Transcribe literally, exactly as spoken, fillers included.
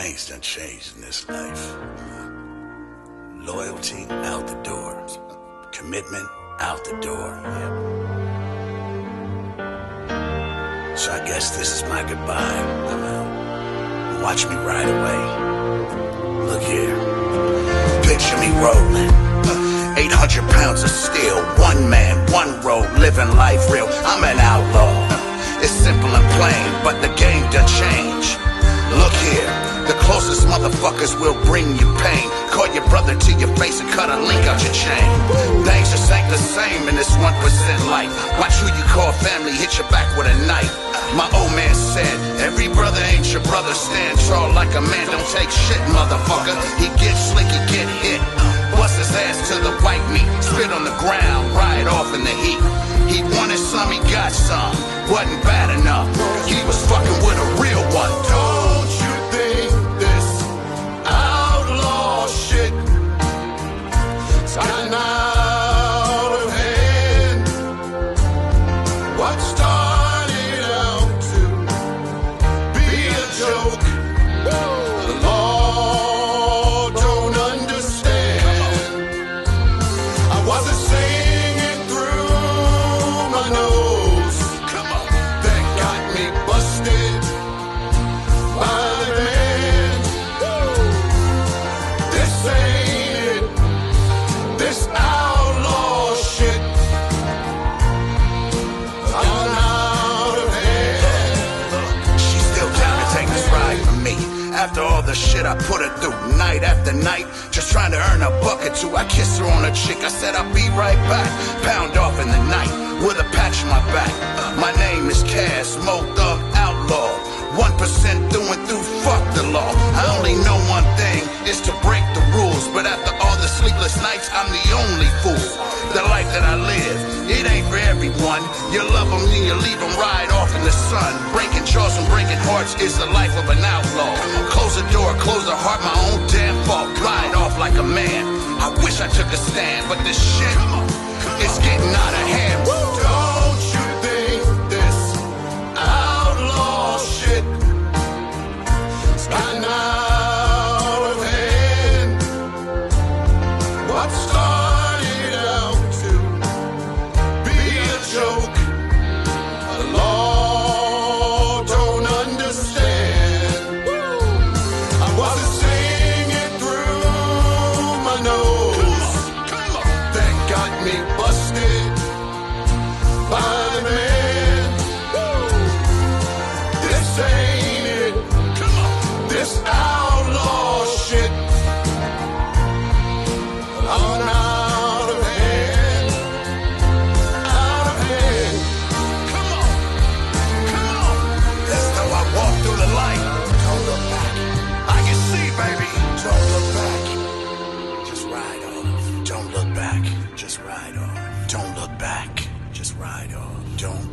Things done changed in this life. Loyalty out the door. Commitment out the door. Yep. So I guess this is my goodbye. I'm out. Watch me ride away. Look here. Picture me rolling. eight hundred pounds of steel. One man, one road, living life real. I'm an outlaw. It's simple and plain, but the game done changed. Look here. The closest motherfuckers will bring you pain. Call your brother to your face and cut a link out your chain. Things just ain't the same in this one percent life. Watch who you call family hit your back with a knife. My old man said, every brother ain't your brother. Stand tall like a man, don't take shit, motherfucker. He get slick, he get hit. Bust his ass to the white meat. Spit on the ground, ride off in the heat. He wanted some, he got some. Wasn't bad enough. He was fucking with a real one. Don't you think this outlaw shit is gotten out of hand? What started out to be a joke, the law don't understand. I wasn't saying it through my nose. Come on, that got me busted by the man. This ain't it. This outlaw shit gone out of hand. She's still down to take this ride from me. After all the shit I put her through, night after night, just trying to earn a buck or two. I kissed her on her cheek, I said I'll be right back. Pound off in the night, with a patch on my back. My name is Cass, Mo Thug Outlaw. One percent through and through, fuck the law. I only know one thing, is to break the rules. But after all the sleepless nights, I'm the only fool. The life that I live, it ain't for everyone. You love them, then you leave them ride off in the sun. Breaking jaws and breaking hearts is the life of an outlaw. Close the door, close the heart, my own damn fault. Ride off like a man. I wish I took a stand, but this shit, it's getting out of hand. Don't you think this outlaw shit is gotten out of hand? What started out to be a joke, the law don't understand. I wasn't saying it through my nose. That got me busted by the man. This ain't it. This outlaw shit gone out of hand. Out of hand. Come on. Come on. That's how I walk through the light. Don't look back. I can see, baby. Don't look back. Just ride off. Don't look back. Just ride off. Don't look back. Just ride off. Don't